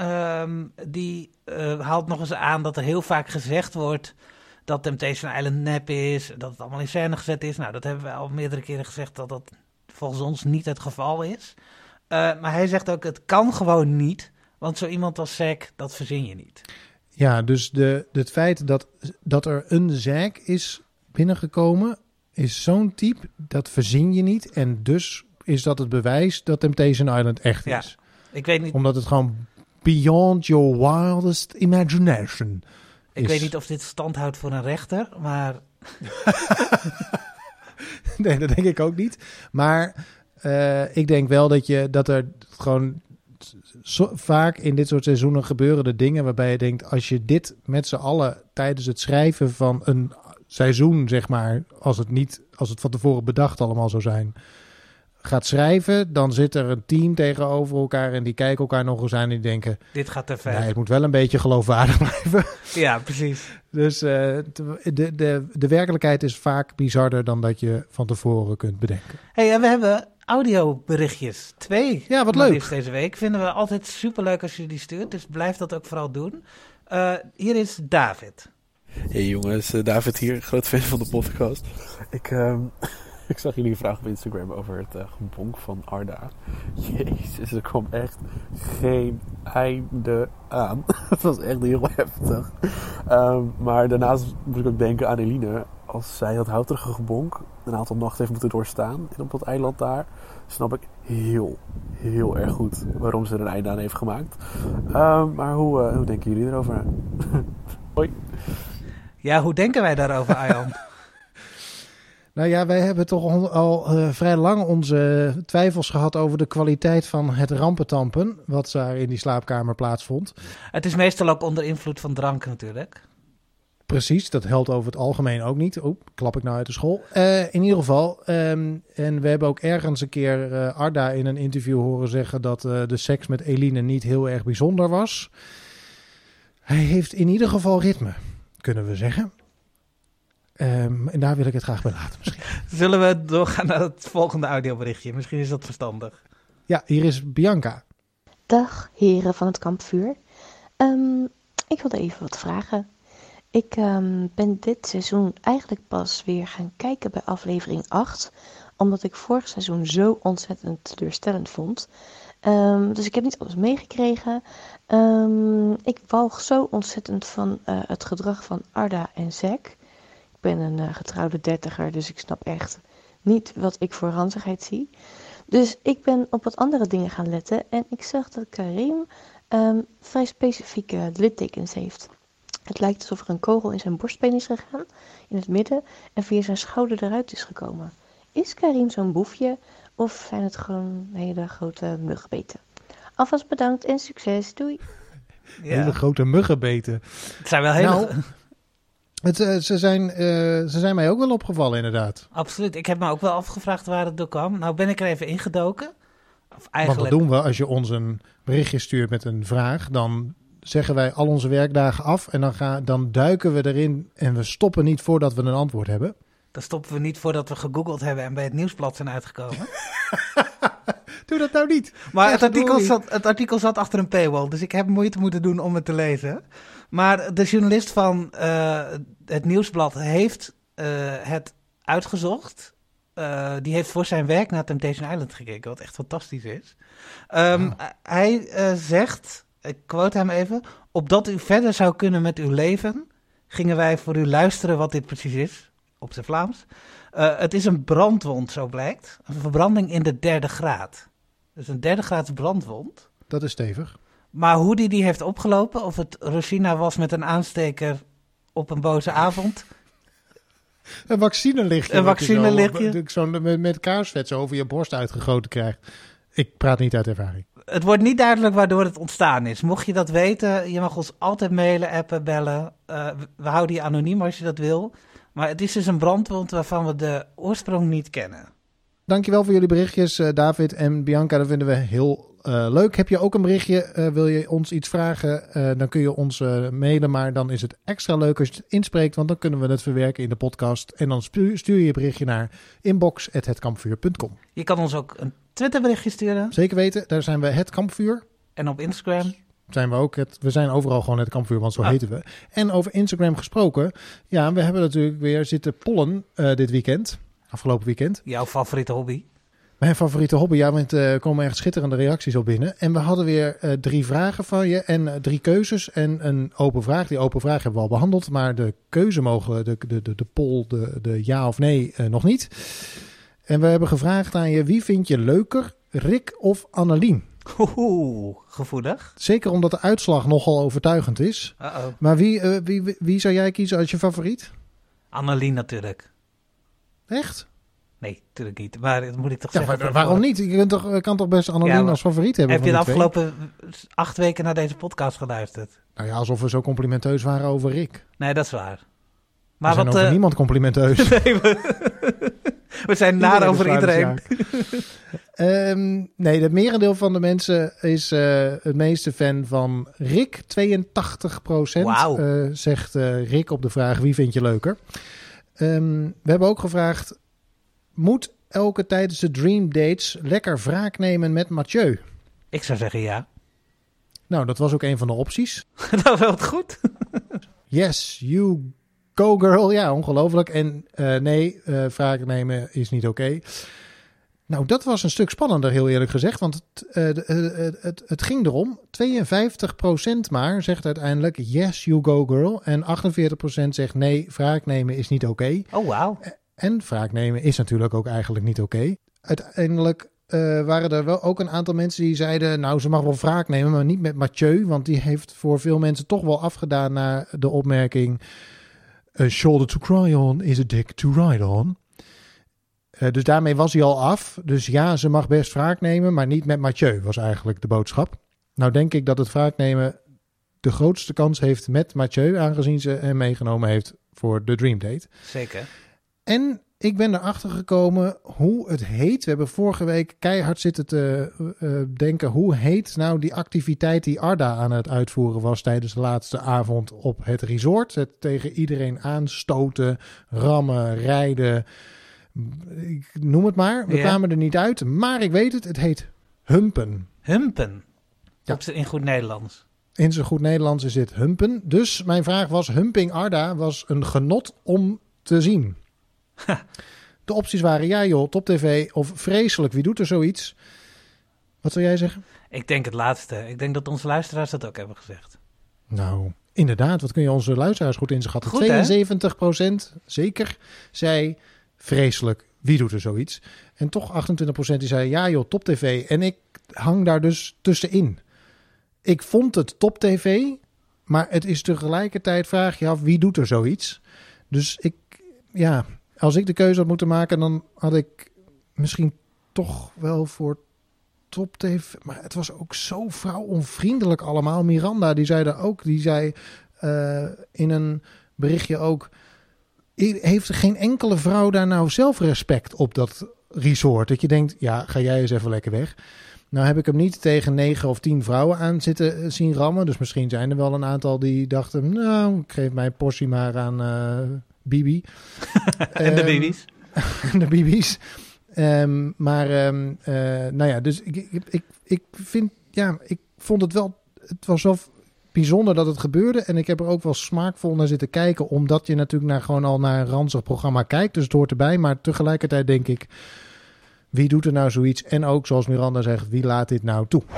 Die haalt nog eens aan dat er heel vaak gezegd wordt dat Temptation Island nep is. Dat het allemaal in scène gezet is. Nou, dat hebben we al meerdere keren gezegd dat dat volgens ons niet het geval is. Maar hij zegt ook, het kan gewoon niet. Want zo iemand als Zack, dat verzin je niet. Ja, dus het feit dat er een Zack is binnengekomen is zo'n type, dat verzin je niet. En dus is dat het bewijs dat Temptation Island echt is. Ik weet niet. Omdat het gewoon beyond your wildest imagination is. Ik weet niet of dit stand houdt voor een rechter, maar... Nee, dat denk ik ook niet. Maar ik denk wel dat er gewoon vaak in dit soort seizoenen gebeuren de dingen waarbij je denkt, als je dit met z'n allen tijdens het schrijven van een seizoen, zeg maar, als het van tevoren bedacht allemaal zou zijn, gaat schrijven, dan zit er een team tegenover elkaar en die kijken elkaar nog eens aan en die denken, dit gaat te ver. Nee, het moet wel een beetje geloofwaardig blijven. Ja, precies. Dus de werkelijkheid is vaak bizarder dan dat je van tevoren kunt bedenken. Hey, en we hebben audioberichtjes. 2. Ja, wat leuk. Deze week vinden we altijd superleuk als je die stuurt, dus blijf dat ook vooral doen. Hier is David. Hey jongens, David hier, groot fan van de podcast. Ik zag jullie vraag op Instagram over het gebonk van Arda. Jezus, er kwam echt geen einde aan. Het was echt heel heftig. Maar daarnaast moet ik ook denken aan Eline. als zij dat houterige gebonk een aantal nachten heeft moeten doorstaan op dat eiland daar, snap ik heel, heel erg goed waarom ze er een einde aan heeft gemaakt. Maar hoe denken jullie erover? Hoi. Ja, hoe denken wij daarover, Arjan? Nou ja, wij hebben toch al vrij lang onze twijfels gehad over de kwaliteit van het rampentampen, wat daar in die slaapkamer plaatsvond. Het is meestal ook onder invloed van drank natuurlijk. Precies, dat helpt over het algemeen ook niet. Klap ik nou uit de school. In ieder geval, en we hebben ook ergens een keer Arda in een interview horen zeggen dat de seks met Eline niet heel erg bijzonder was. Hij heeft in ieder geval ritme, kunnen we zeggen. En daar wil ik het graag bij laten misschien. Zullen we doorgaan naar het volgende audioberichtje? Misschien is dat verstandig. Ja, hier is Bianca. Dag heren van het kampvuur. Ik wilde even wat vragen. Ik ben dit seizoen eigenlijk pas weer gaan kijken bij aflevering 8. Omdat ik vorig seizoen zo ontzettend teleurstellend vond. Dus ik heb niet alles meegekregen. Ik walg zo ontzettend van het gedrag van Arda en Zack. Ik ben een getrouwde 30er, dus ik snap echt niet wat ik voor ranzigheid zie. Dus ik ben op wat andere dingen gaan letten. En ik zag dat Karim vrij specifieke littekens heeft. Het lijkt alsof er een kogel in zijn borstbeen is gegaan, in het midden, en via zijn schouder eruit is gekomen. Is Karim zo'n boefje, of zijn het gewoon hele grote muggenbeten? Alvast bedankt en succes, doei! Ja. Hele grote muggenbeten. Het zijn wel hele... Ze zijn mij ook wel opgevallen inderdaad. Absoluut. Ik heb me ook wel afgevraagd waar het door kwam. Nou ben ik er even ingedoken. Of eigenlijk... Want wat doen we als je ons een berichtje stuurt met een vraag? Dan zeggen wij al onze werkdagen af en dan duiken we erin en we stoppen niet voordat we een antwoord hebben. Dan stoppen we niet voordat we gegoogeld hebben en bij het nieuwsblad zijn uitgekomen. Doe dat nou niet. Maar het artikel zat achter een paywall, dus ik heb moeite moeten doen om het te lezen. Maar de journalist van het nieuwsblad heeft het uitgezocht. Die heeft voor zijn werk naar Temptation Island gekeken, wat echt fantastisch is. Hij zegt, ik quote hem even: opdat u verder zou kunnen met uw leven, gingen wij voor u luisteren wat dit precies is, op zijn Vlaams. Het is een brandwond, zo blijkt. Een verbranding in de 3e graad. Dus een 3e graads brandwond. Dat is stevig. Maar hoe die heeft opgelopen, of het Rosina was met een aansteker op een boze avond. Een vaccinelichtje. Een vaccinelichtje. Zo met kaarsvet zo over je borst uitgegoten krijgt. Ik praat niet uit ervaring. Het wordt niet duidelijk waardoor het ontstaan is. Mocht je dat weten, je mag ons altijd mailen, appen, bellen. We houden je anoniem als je dat wil. Maar het is dus een brandwond waarvan we de oorsprong niet kennen. Dankjewel voor jullie berichtjes, David en Bianca. Dat vinden we heel leuk. Heb je ook een berichtje? Wil je ons iets vragen? Dan kun je ons mailen. Maar dan is het extra leuk als je het inspreekt. Want dan kunnen we het verwerken in de podcast. En dan stuur je je berichtje naar inbox@hetkampvuur.com. Je kan ons ook een Twitterberichtje sturen. Zeker weten. Daar zijn we Het Kampvuur. En op Instagram zijn we ook. We zijn overal gewoon Het Kampvuur, want zo heten we. En over Instagram gesproken. Ja, we hebben natuurlijk weer zitten pollen dit weekend. Afgelopen weekend. Jouw favoriete hobby? Mijn favoriete hobby, ja, want er komen echt schitterende reacties op binnen. En we hadden weer 3 vragen van je en 3 keuzes en een open vraag. Die open vraag hebben we al behandeld, maar de keuze mogen, de poll, de ja of nee, nog niet. En we hebben gevraagd aan je, wie vind je leuker, Rick of Annelien? Oeh, gevoelig. Zeker omdat de uitslag nogal overtuigend is. Uh-oh. Maar wie zou jij kiezen als je favoriet? Annelien natuurlijk. Echt? Nee, natuurlijk niet. Maar dat moet ik toch ja, zeggen. Waarom niet? Je kan toch best Annelien als favoriet hebben? Heb je de afgelopen 8 weken naar deze podcast geluisterd? Nou ja, alsof we zo complimenteus waren over Rick. Nee, dat is waar. Maar we zijn over niemand complimenteus. Nee, we zijn naar over iedereen. Nee, het merendeel van de mensen is het meeste fan van Rick. 82% zegt Rick op de vraag, wie vind je leuker? We hebben ook gevraagd, moet Elke tijdens de Dream Dates lekker wraak nemen met Mathieu? Ik zou zeggen ja. Nou, dat was ook een van de opties. Dat was goed. Yes, you go girl. Ja, ongelooflijk. En nee, wraak nemen is niet oké. Nou, dat was een stuk spannender, heel eerlijk gezegd. Want het ging erom. 52% maar zegt uiteindelijk yes, you go girl. En 48% zegt nee, wraak nemen is niet oké. Oh, wauw. En wraak nemen is natuurlijk ook eigenlijk niet oké. Uiteindelijk waren er wel ook een aantal mensen die zeiden... nou, ze mag wel wraak nemen, maar niet met Mathieu. Want die heeft voor veel mensen toch wel afgedaan naar de opmerking... a shoulder to cry on is a dick to ride on. Dus daarmee was hij al af. Dus ja, ze mag best wraak nemen, maar niet met Mathieu, was eigenlijk de boodschap. Nou denk ik dat het wraak nemen de grootste kans heeft met Mathieu... aangezien ze hem meegenomen heeft voor de Dream Date. Zeker. En ik ben erachter gekomen hoe het heet. We hebben vorige week keihard zitten te denken... hoe heet nou die activiteit die Arda aan het uitvoeren was... tijdens de laatste avond op het resort. Het tegen iedereen aanstoten, rammen, rijden... Ik noem het maar. We kwamen er niet uit. Maar ik weet het. Het heet humpen. Humpen? Ja. In goed Nederlands. In zijn goed Nederlands is dit humpen. Dus mijn vraag was... Humping Arda was een genot om te zien. De opties waren... ja joh, top tv of vreselijk. Wie doet er zoiets? Wat zou jij zeggen? Ik denk het laatste. Ik denk dat onze luisteraars dat ook hebben gezegd. Nou, inderdaad. Wat kun je onze luisteraars goed inschatten? 72% zeker zei... vreselijk, wie doet er zoiets? En toch 28% die zei, ja joh, top tv. En ik hang daar dus tussenin. Ik vond het top tv, maar het is tegelijkertijd, vraag je af, wie doet er zoiets? Dus als ik de keuze had moeten maken, dan had ik misschien toch wel voor top tv. Maar het was ook zo vrouwonvriendelijk allemaal. Miranda, die zei in een berichtje ook... heeft geen enkele vrouw daar nou zelfrespect op dat resort? Dat je denkt, ja, ga jij eens even lekker weg. Nou heb ik hem niet tegen 9 of 10 vrouwen aan zitten zien rammen. Dus misschien zijn er wel een aantal die dachten... nou, ik geef mijn portie maar aan Bibi. En de Bibi's. De Bibi's. Dus ik vind... ja, ik vond het wel... het was wel... bijzonder dat het gebeurde. En ik heb er ook wel smaakvol naar zitten kijken. Omdat je natuurlijk gewoon naar een ranzig programma kijkt. Dus het hoort erbij. Maar tegelijkertijd denk ik... wie doet er nou zoiets? En ook, zoals Miranda zegt, wie laat dit nou toe?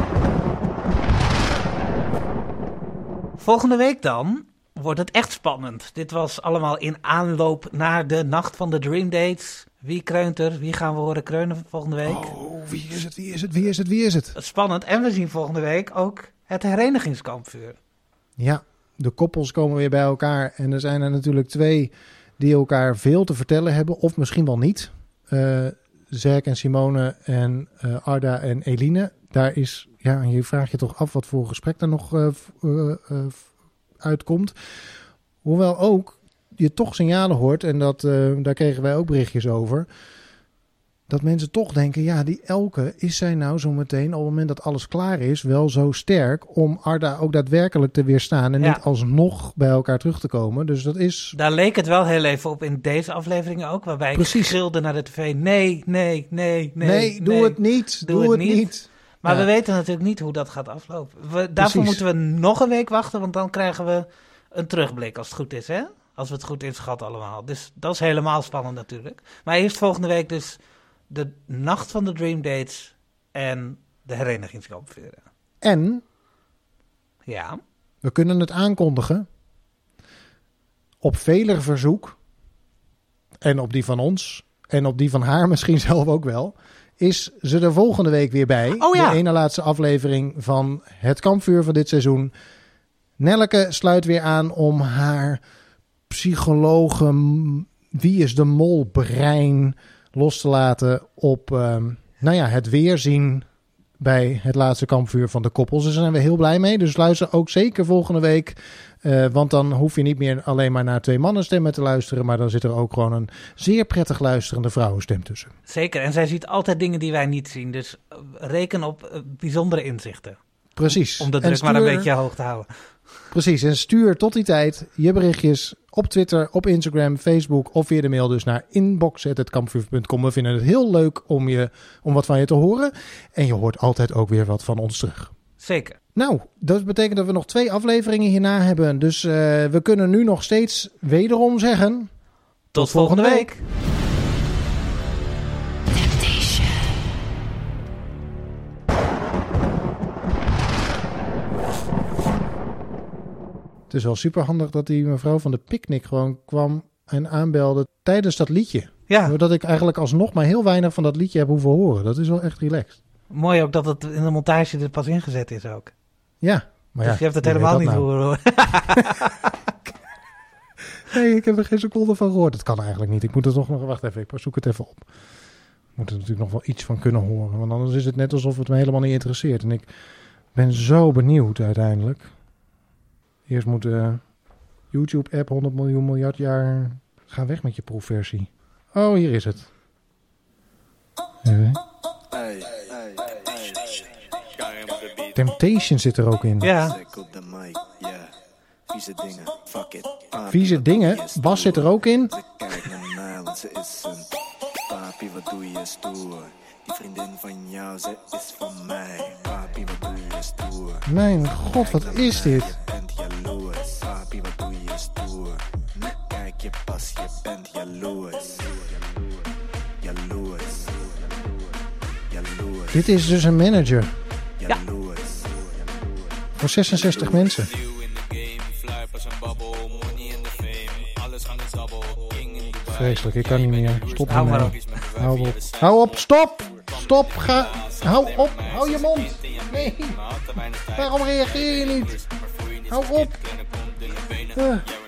Volgende week dan wordt het echt spannend. Dit was allemaal in aanloop naar de nacht van de Dream Dates. Wie kreunt er? Wie gaan we horen kreunen volgende week? Oh, wie is het? Spannend. En we zien volgende week ook... het herenigingskampvuur. Ja, de koppels komen weer bij elkaar. En er zijn er natuurlijk 2 die elkaar veel te vertellen hebben. Of misschien wel niet. Zerk en Simone en Arda en Eline. Daar is, ja, je vraagt je toch af wat voor gesprek er nog uitkomt. Hoewel ook je toch signalen hoort. En daar kregen wij ook berichtjes over. Dat mensen toch denken, ja, die Elke, is zij nou zo meteen, op het moment dat alles klaar is, wel zo sterk om Arda ook daadwerkelijk te weerstaan en niet alsnog bij elkaar terug te komen. Dus dat is... Daar leek het wel heel even op in deze aflevering ook, waarbij ik schreeuwde naar de tv, nee, doe het niet, doe het niet. Maar we weten natuurlijk niet hoe dat gaat aflopen. Daarvoor moeten we nog een week wachten, want dan krijgen we een terugblik als het goed is, hè? Als we het goed inschatten allemaal. Dus dat is helemaal spannend natuurlijk. Maar eerst volgende week dus... de nacht van de Dream Dates en de herenigingskampvuren. En ja, we kunnen het aankondigen op veler verzoek en op die van ons en op die van haar misschien zelf ook wel, is ze er volgende week weer bij. Oh ja. De ene laatste aflevering van het kampvuur van dit seizoen. Nelleke sluit weer aan om haar psychologe, wie is de mol brein los te laten op het weerzien bij het laatste kampvuur van de koppels. Dus daar zijn we heel blij mee. Dus luister ook zeker volgende week. Want dan hoef je niet meer alleen maar naar 2 mannenstemmen te luisteren. Maar dan zit er ook gewoon een zeer prettig luisterende vrouwenstem tussen. Zeker. En zij ziet altijd dingen die wij niet zien. Dus reken op bijzondere inzichten. Precies. Om de druk maar een beetje hoog te houden. Precies. En stuur tot die tijd je berichtjes op Twitter, op Instagram, Facebook of via de mail dus naar inbox@hetkampvuur.com. We vinden het heel leuk om wat van je te horen. En je hoort altijd ook weer wat van ons terug. Zeker. Nou, dat betekent dat we nog 2 afleveringen hierna hebben. Dus we kunnen nu nog steeds wederom zeggen... Tot volgende week. Temptation. Het is wel super handig dat die mevrouw van de picknick gewoon kwam en aanbelde tijdens dat liedje. Ja. Zodat ik eigenlijk alsnog maar heel weinig van dat liedje heb hoeven horen. Dat is wel echt relaxed. Mooi ook dat het in de montage er pas ingezet is ook. Ja. Maar dus je hebt het helemaal niet horen. Nee, ik heb er geen seconde van gehoord. Dat kan eigenlijk niet. Ik moet er toch nog... Wacht even, ik zoek het even op. Ik moet er natuurlijk nog wel iets van kunnen horen. Want anders is het net alsof het me helemaal niet interesseert. En ik ben zo benieuwd uiteindelijk. Eerst moet de YouTube-app 100 miljoen miljard jaar... Ga weg met je proefversie. Oh, hier is het. Temptation zit er ook in. Ja. Vieze dingen, fuck it. Vieze dingen. Bas zit er ook in. Kijk naar mij, want ze is een papi, wat doe je stoer? Die vriendin van jou, ze is van mij. Papi, wat doe je stoer? Mijn god, wat is dit? Je bent jaloers. Papi, wat doe je stoer? Kijk je pas, je bent jaloers. Jaloers. Jaloers. Dit is dus een manager. Jaloers. Voor 66 mensen. Vreselijk, ik kan niet meer. Stop Hou maar ermee. Hou op. Hou op, stop! Stop, ga. Hou op, hou je mond. Nee. Waarom reageer je niet? Hou op.